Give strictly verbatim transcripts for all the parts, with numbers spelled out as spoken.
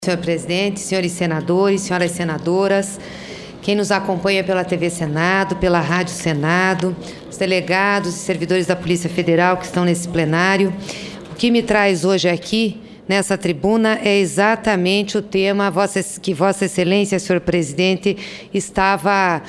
Senhor presidente, senhores senadores, senhoras senadoras, quem nos acompanha pela T V Senado, pela Rádio Senado, os delegados e servidores da Polícia Federal que estão nesse plenário, o que me traz hoje aqui, nessa tribuna, é exatamente o tema que Vossa Excelência, senhor presidente, estava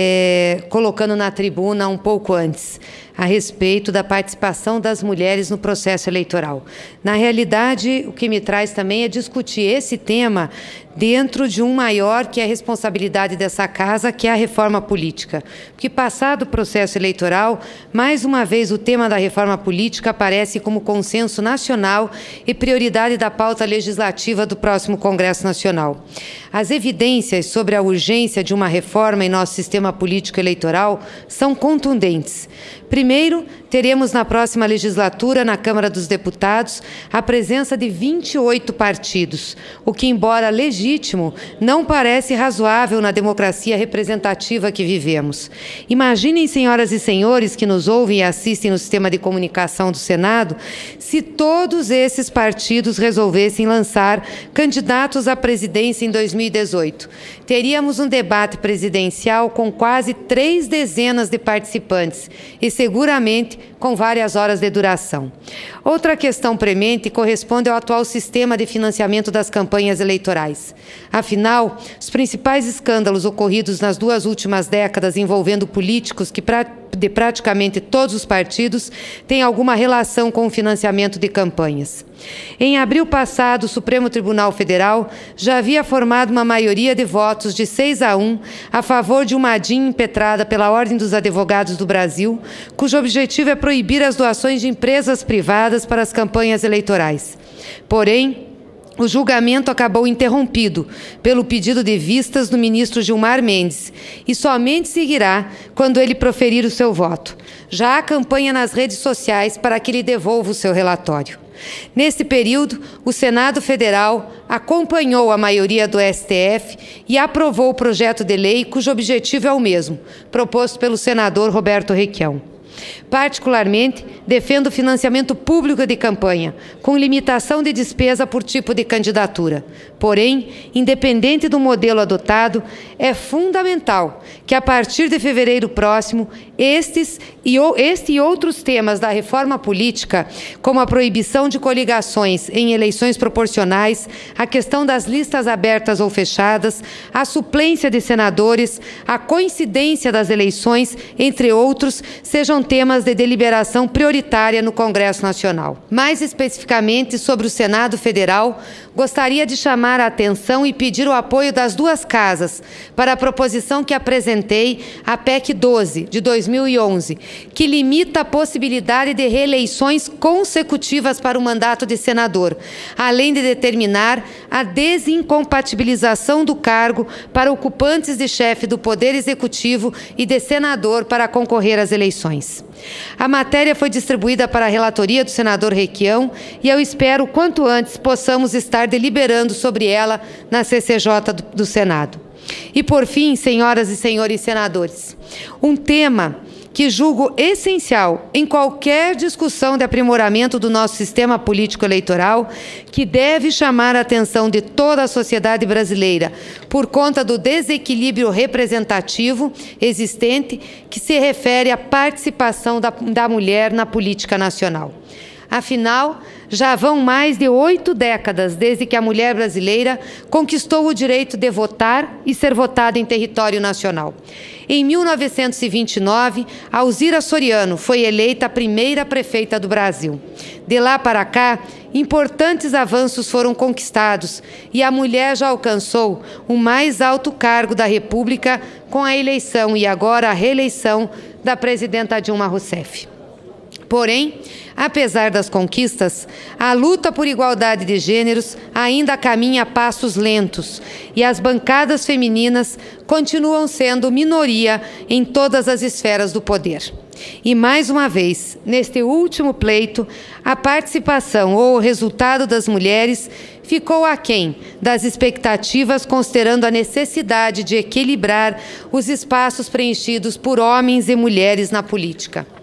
é, colocando na tribuna um pouco antes, a respeito da participação das mulheres no processo eleitoral. Na realidade, o que me traz também é discutir esse tema dentro de um maior que é a responsabilidade dessa casa, que é a reforma política. Porque, passado o processo eleitoral, mais uma vez o tema da reforma política aparece como consenso nacional e prioridade da pauta legislativa do próximo Congresso Nacional. As evidências sobre a urgência de uma reforma em nosso sistema político eleitoral são contundentes. Primeiro, teremos na próxima legislatura, na Câmara dos Deputados, a presença de vinte e oito partidos, o que, embora legítimo, não parece razoável na democracia representativa que vivemos. Imaginem, senhoras e senhores que nos ouvem e assistem no sistema de comunicação do Senado, se todos esses partidos resolvessem lançar candidatos à presidência em dois mil e dezoito. Teríamos um debate presidencial com quase três dezenas de participantes e, seguramente, com várias horas de duração. Outra questão premente corresponde ao atual sistema de financiamento das campanhas eleitorais. Afinal, os principais escândalos ocorridos nas duas últimas décadas envolvendo políticos que de praticamente todos os partidos têm alguma relação com o financiamento de campanhas. Em abril passado, o Supremo Tribunal Federal já havia formado uma maioria de votos de seis a um a favor de uma A D I impetrada pela Ordem dos Advogados do Brasil, cujo objetivo é proibir as doações de empresas privadas para as campanhas eleitorais. Porém, o julgamento acabou interrompido pelo pedido de vistas do ministro Gilmar Mendes e somente seguirá quando ele proferir o seu voto. Já há campanha nas redes sociais para que ele devolva o seu relatório. Nesse período, o Senado Federal acompanhou a maioria do S T F e aprovou o projeto de lei cujo objetivo é o mesmo, proposto pelo senador Roberto Requião. Particularmente, defendo o financiamento público de campanha, com limitação de despesa por tipo de candidatura. Porém, independente do modelo adotado, é fundamental que, a partir de fevereiro próximo, estes e, este e outros temas da reforma política, como a proibição de coligações em eleições proporcionais, a questão das listas abertas ou fechadas, a suplência de senadores, a coincidência das eleições, entre outros, sejam temas de deliberação prioritária no Congresso Nacional. Mais especificamente, sobre o Senado Federal, gostaria de chamar a atenção e pedir o apoio das duas casas para a proposição que apresentei, a P E C doze, de dois mil e onze, que limita a possibilidade de reeleições consecutivas para o mandato de senador, além de determinar a desincompatibilização do cargo para ocupantes de chefe do Poder Executivo e de senador para concorrer às eleições. A matéria foi distribuída para a relatoria do senador Requião e eu espero quanto antes possamos estar deliberando sobre ela na C C J do, do Senado. E, por fim, senhoras e senhores senadores, um tema que julgo essencial em qualquer discussão de aprimoramento do nosso sistema político eleitoral, que deve chamar a atenção de toda a sociedade brasileira por conta do desequilíbrio representativo existente, que se refere à participação da, da mulher na política nacional. Afinal, já vão mais de oito décadas desde que a mulher brasileira conquistou o direito de votar e ser votada em território nacional. Em mil novecentos e vinte e nove, Alzira Soriano foi eleita a primeira prefeita do Brasil. De lá para cá, importantes avanços foram conquistados e a mulher já alcançou o mais alto cargo da República com a eleição e agora a reeleição da presidenta Dilma Rousseff. Porém, apesar das conquistas, a luta por igualdade de gêneros ainda caminha a passos lentos e as bancadas femininas continuam sendo minoria em todas as esferas do poder. E, mais uma vez, neste último pleito, a participação ou o resultado das mulheres ficou aquém das expectativas, considerando a necessidade de equilibrar os espaços preenchidos por homens e mulheres na política.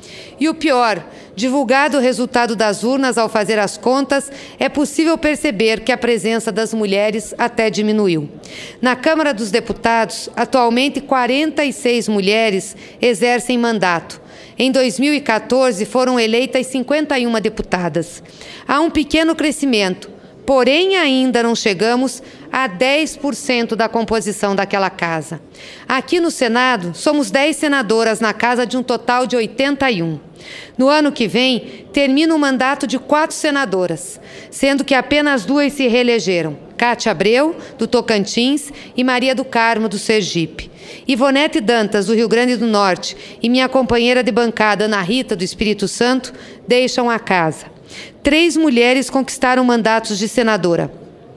E o pior, divulgado o resultado das urnas ao fazer as contas, é possível perceber que a presença das mulheres até diminuiu. Na Câmara dos Deputados, atualmente quarenta e seis mulheres exercem mandato. Em dois mil e quatorze, foram eleitas cinquenta e uma deputadas. Há um pequeno crescimento, porém ainda não chegamos a dez por cento da composição daquela casa. Aqui no Senado, somos dez senadoras na casa de um total de oitenta e um. No ano que vem, termina o mandato de quatro senadoras, sendo que apenas duas se reelegeram, Cátia Abreu, do Tocantins, e Maria do Carmo, do Sergipe. Ivonete Dantas, do Rio Grande do Norte, e minha companheira de bancada, Ana Rita, do Espírito Santo, deixam a casa. Três mulheres conquistaram mandatos de senadora.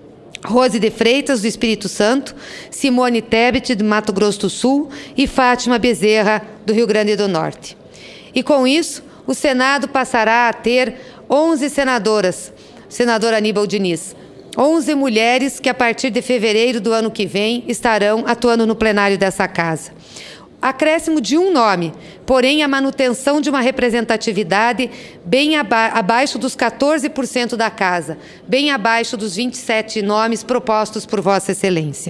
Rose de Freitas, do Espírito Santo, Simone Tebet, do Mato Grosso do Sul, e Fátima Bezerra, do Rio Grande do Norte. E com isso, o Senado passará a ter onze senadoras, senadora Aníbal Diniz, onze mulheres que a partir de fevereiro do ano que vem estarão atuando no plenário dessa casa. Acréscimo de um nome, porém a manutenção de uma representatividade bem aba- abaixo dos quatorze por cento da casa, bem abaixo dos vinte e sete nomes propostos por Vossa Excelência.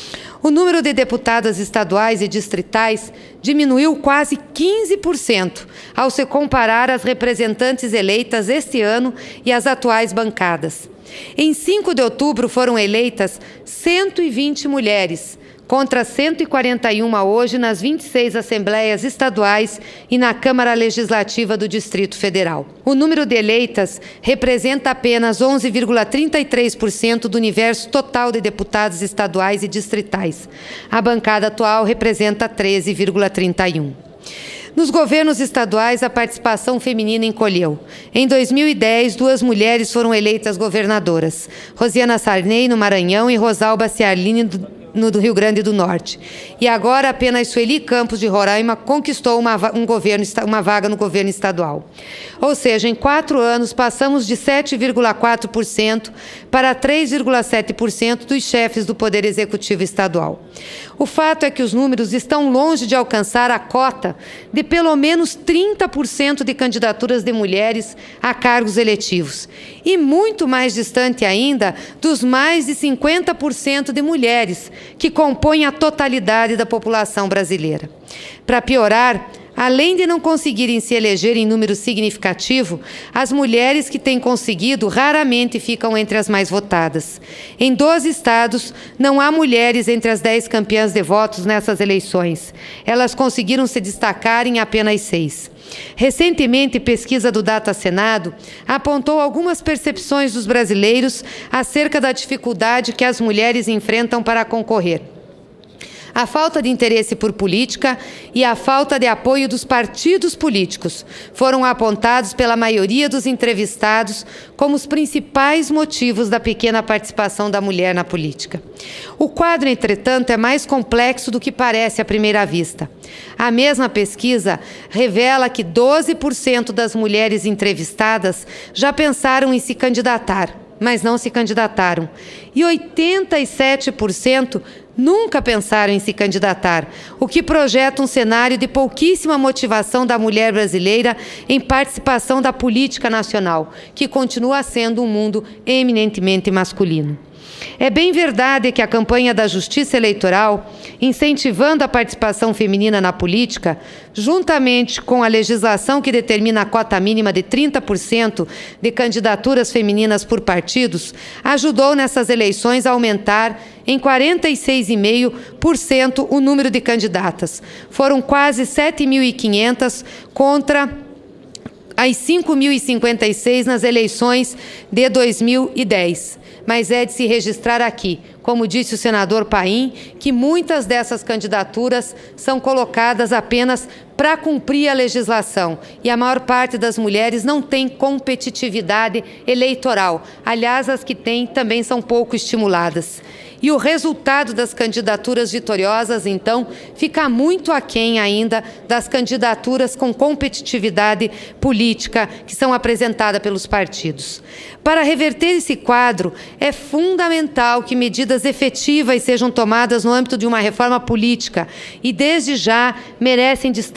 O número de deputadas estaduais e distritais diminuiu quase quinze por cento ao se comparar as representantes eleitas este ano e as atuais bancadas. Em cinco de outubro foram eleitas cento e vinte mulheres, contra cento e quarenta e uma hoje nas vinte e seis assembleias estaduais e na Câmara Legislativa do Distrito Federal. O número de eleitas representa apenas onze vírgula trinta e três por cento do universo total de deputados estaduais e distritais. A bancada atual representa treze vírgula trinta e um por cento. Nos governos estaduais, a participação feminina encolheu. Em dois mil e dez, duas mulheres foram eleitas governadoras, Rosiana Sarney, no Maranhão, e Rosalba Ciarline, do no do Rio Grande do Norte. E agora apenas Sueli Campos, de Roraima, conquistou uma, um governo, uma vaga no governo estadual. Ou seja, em quatro anos, passamos de sete vírgula quatro por cento para três vírgula sete por cento dos chefes do Poder Executivo Estadual. O fato é que os números estão longe de alcançar a cota de pelo menos trinta por cento de candidaturas de mulheres a cargos eletivos, e muito mais distante ainda dos mais de cinquenta por cento de mulheres que compõem a totalidade da população brasileira. Para piorar, além de não conseguirem se eleger em número significativo, as mulheres que têm conseguido raramente ficam entre as mais votadas. Em doze estados, não há mulheres entre as dez campeãs de votos nessas eleições. Elas conseguiram se destacar em apenas seis. Recentemente, pesquisa do Data Senado apontou algumas percepções dos brasileiros acerca da dificuldade que as mulheres enfrentam para concorrer. A falta de interesse por política e a falta de apoio dos partidos políticos foram apontados pela maioria dos entrevistados como os principais motivos da pequena participação da mulher na política. O quadro, entretanto, é mais complexo do que parece à primeira vista. A mesma pesquisa revela que doze por cento das mulheres entrevistadas já pensaram em se candidatar, mas não se candidataram. E oitenta e sete por cento nunca pensaram em se candidatar, o que projeta um cenário de pouquíssima motivação da mulher brasileira em participação da política nacional, que continua sendo um mundo eminentemente masculino. É bem verdade que a campanha da Justiça Eleitoral, incentivando a participação feminina na política, juntamente com a legislação que determina a cota mínima de trinta por cento de candidaturas femininas por partidos, ajudou nessas eleições a aumentar em quarenta e seis vírgula cinco por cento o número de candidatas. Foram quase sete mil e quinhentas contra as cinco mil e cinquenta e seis nas eleições de dois mil e dez. Mas é de se registrar aqui, como disse o senador Paim, que muitas dessas candidaturas são colocadas apenas para cumprir a legislação, e a maior parte das mulheres não tem competitividade eleitoral. Aliás, as que têm também são pouco estimuladas. E o resultado das candidaturas vitoriosas, então, fica muito aquém ainda das candidaturas com competitividade política que são apresentadas pelos partidos. Para reverter esse quadro, é fundamental que medidas efetivas sejam tomadas no âmbito de uma reforma política e, desde já, merecem destaque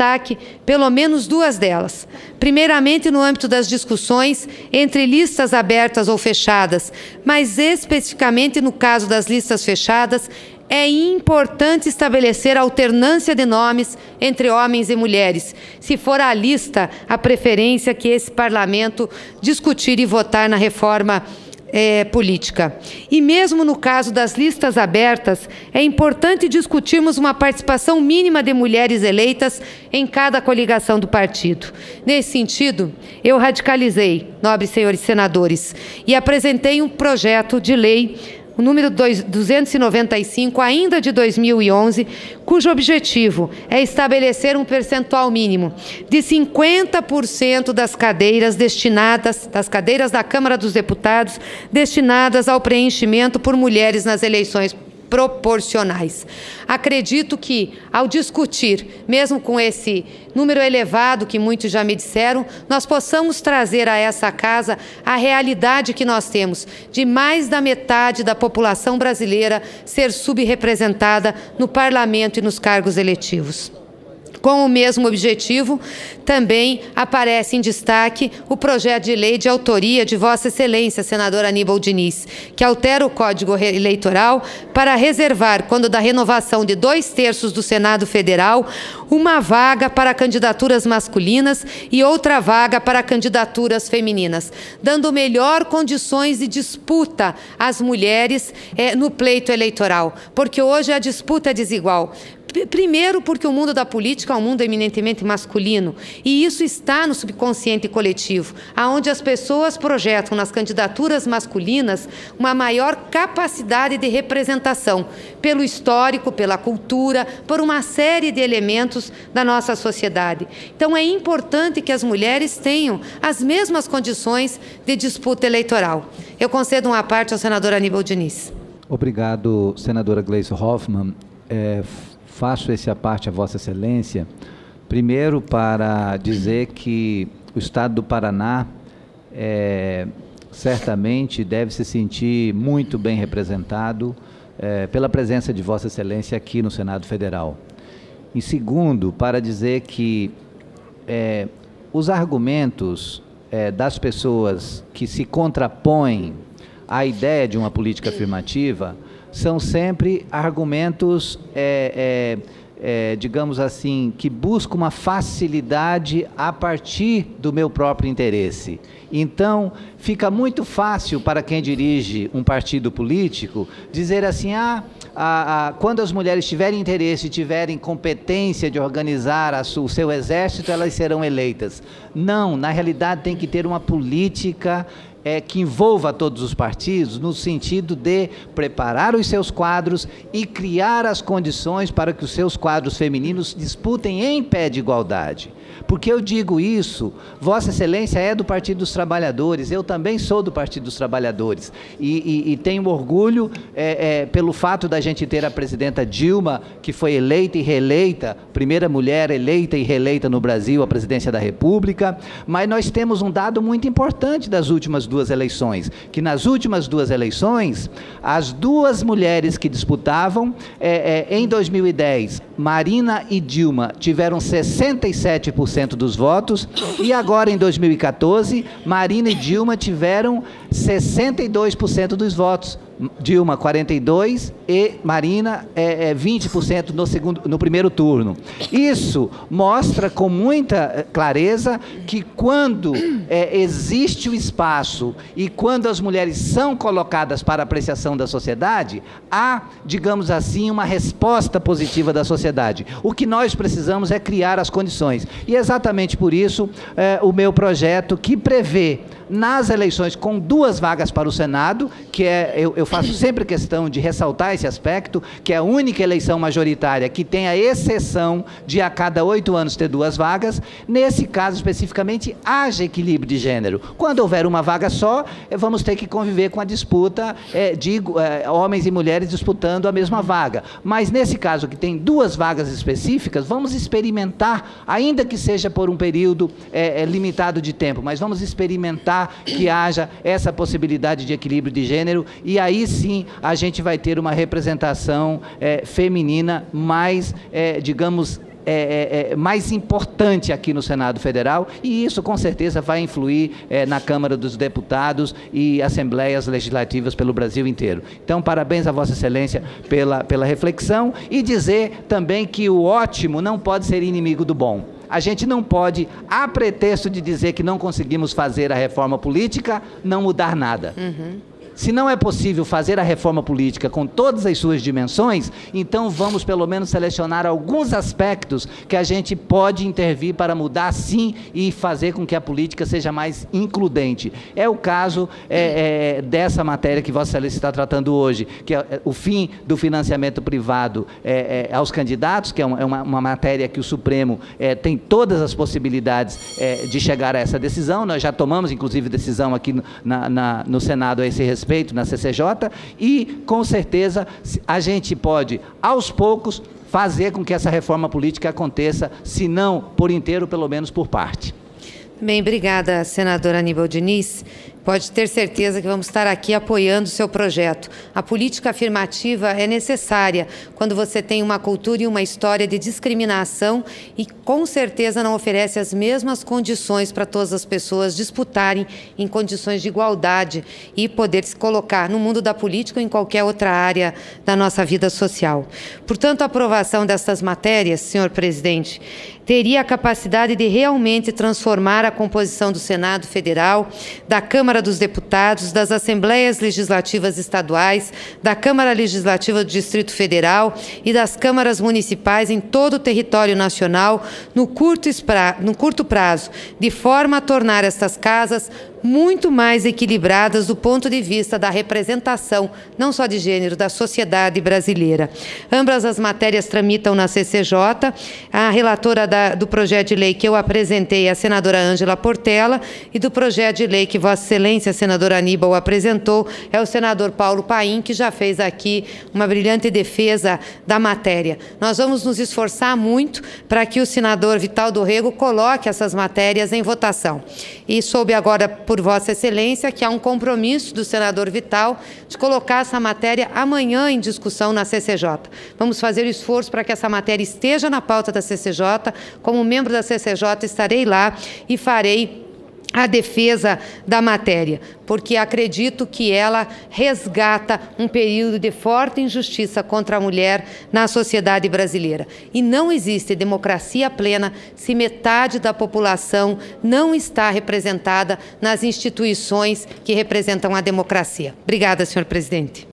destaque pelo menos duas delas. Primeiramente, no âmbito das discussões entre listas abertas ou fechadas, mas especificamente no caso das listas fechadas, é importante estabelecer alternância de nomes entre homens e mulheres, se for a lista a preferência que esse parlamento discutir e votar na reforma É, política. E mesmo no caso das listas abertas, é importante discutirmos uma participação mínima de mulheres eleitas em cada coligação do partido. Nesse sentido, eu radicalizei, nobres senhores senadores, e apresentei um projeto de lei, o número duzentos e noventa e cinco, ainda de dois mil e onze, cujo objetivo é estabelecer um percentual mínimo de cinquenta por cento das cadeiras destinadas, das cadeiras da Câmara dos Deputados, destinadas ao preenchimento por mulheres nas eleições proporcionais. Acredito que, ao discutir, mesmo com esse número elevado que muitos já me disseram, nós possamos trazer a essa casa a realidade que nós temos de mais da metade da população brasileira ser subrepresentada no parlamento e nos cargos eletivos. Com o mesmo objetivo, também aparece em destaque o projeto de lei de autoria de Vossa Excelência, senador Aníbal Diniz, que altera o Código Eleitoral para reservar, quando da renovação de dois terços do Senado Federal, uma vaga para candidaturas masculinas e outra vaga para candidaturas femininas, dando melhor condições de disputa às mulheres eh, no pleito eleitoral, porque hoje a disputa é desigual. Primeiro, porque o mundo da política é um mundo eminentemente masculino, e isso está no subconsciente coletivo, aonde as pessoas projetam nas candidaturas masculinas uma maior capacidade de representação, pelo histórico, pela cultura, por uma série de elementos da nossa sociedade. Então, é importante que as mulheres tenham as mesmas condições de disputa eleitoral. Eu concedo uma parte ao senador Aníbal Diniz. Obrigado, senadora Gleisi Hoffmann. É, Faço esse à parte a Vossa Excelência, primeiro para dizer que o Estado do Paraná é, certamente deve se sentir muito bem representado é, pela presença de Vossa Excelência aqui no Senado Federal. Em segundo, para dizer que é, os argumentos é, das pessoas que se contrapõem à ideia de uma política afirmativa são sempre argumentos, é, é, é, digamos assim, que buscam uma facilidade a partir do meu próprio interesse. Então, fica muito fácil para quem dirige um partido político dizer assim, ah, a, a, quando as mulheres tiverem interesse, tiverem competência de organizar a su, o seu exército, elas serão eleitas. Não, na realidade tem que ter uma política É, que envolva todos os partidos, no sentido de preparar os seus quadros e criar as condições para que os seus quadros femininos disputem em pé de igualdade. Porque eu digo isso, Vossa Excelência é do Partido dos Trabalhadores, eu também sou do Partido dos Trabalhadores, e, e, e tenho orgulho é, é, pelo fato da gente ter a presidenta Dilma, que foi eleita e reeleita, primeira mulher eleita e reeleita no Brasil, a presidência da República, mas nós temos um dado muito importante das últimas duas eleições, que nas últimas duas eleições, as duas mulheres que disputavam, é, é, em dois mil e dez, Marina e Dilma tiveram sessenta e sete por cento dos votos, e agora em dois mil e quatorze, Marina e Dilma tiveram sessenta e dois por cento dos votos. Dilma quarenta e dois por cento e Marina é, é vinte por cento no, segundo, no primeiro turno. Isso mostra com muita clareza que quando é, existe o espaço e quando as mulheres são colocadas para apreciação da sociedade, há, digamos assim, uma resposta positiva da sociedade. O que nós precisamos é criar as condições. E exatamente por isso, é, o meu projeto que prevê nas eleições com duas vagas para o Senado, que é, eu, eu faço sempre questão de ressaltar esse aspecto, que é a única eleição majoritária que tem a exceção de a cada oito anos ter duas vagas. Nesse caso especificamente, haja equilíbrio de gênero. Quando houver uma vaga só, vamos ter que conviver com a disputa é, de é, homens e mulheres disputando a mesma vaga. Mas nesse caso que tem duas vagas específicas, vamos experimentar, ainda que seja por um período é, é, limitado de tempo, mas vamos experimentar que haja essa possibilidade de equilíbrio de gênero, e aí sim a gente vai ter uma representação é, feminina mais, é, digamos, é, é, mais importante aqui no Senado Federal, e isso com certeza vai influir é, na Câmara dos Deputados e Assembleias Legislativas pelo Brasil inteiro. Então, parabéns a Vossa Excelência pela, pela reflexão, e dizer também que o ótimo não pode ser inimigo do bom. A gente não pode, a pretexto de dizer que não conseguimos fazer a reforma política, não mudar nada. Uhum. Se não é possível fazer a reforma política com todas as suas dimensões, então vamos pelo menos selecionar alguns aspectos que a gente pode intervir para mudar sim e fazer com que a política seja mais includente. É o caso é, é, dessa matéria que Vossa Excelência está tratando hoje, que é o fim do financiamento privado é, é, aos candidatos, que é uma, é uma, uma matéria que o Supremo é, tem todas as possibilidades é, de chegar a essa decisão. Nós já tomamos, inclusive, decisão aqui no, na, na, no Senado a esse respeito, feito na C C J, e com certeza a gente pode aos poucos fazer com que essa reforma política aconteça, se não por inteiro, pelo menos por parte. Bem, obrigada, senadora Aníbal Diniz. Pode ter certeza que vamos estar aqui apoiando o seu projeto. A política afirmativa é necessária quando você tem uma cultura e uma história de discriminação e com certeza não oferece as mesmas condições para todas as pessoas disputarem em condições de igualdade e poder se colocar no mundo da política ou em qualquer outra área da nossa vida social. Portanto, a aprovação dessas matérias, senhor presidente, teria a capacidade de realmente transformar a composição do Senado Federal, da Câmara dos Deputados, das Assembleias Legislativas Estaduais, da Câmara Legislativa do Distrito Federal e das câmaras municipais em todo o território nacional no curto, no curto prazo, de forma a tornar estas casas muito mais equilibradas do ponto de vista da representação, não só de gênero, da sociedade brasileira. Ambas as matérias tramitam na C C J. A relatora da, do projeto de lei que eu apresentei é a senadora Ângela Portela, e do projeto de lei que Vossa Excelência, a senadora Aníbal, apresentou, é o senador Paulo Paim, que já fez aqui uma brilhante defesa da matéria. Nós vamos nos esforçar muito para que o senador Vital do Rego coloque essas matérias em votação. E soube agora, por Vossa Excelência, que há um compromisso do senador Vital de colocar essa matéria amanhã em discussão na C C J. Vamos fazer o esforço para que essa matéria esteja na pauta da C C J. Como membro da C C J, estarei lá e farei a defesa da matéria, porque acredito que ela resgata um período de forte injustiça contra a mulher na sociedade brasileira. E não existe democracia plena se metade da população não está representada nas instituições que representam a democracia. Obrigada, senhor presidente.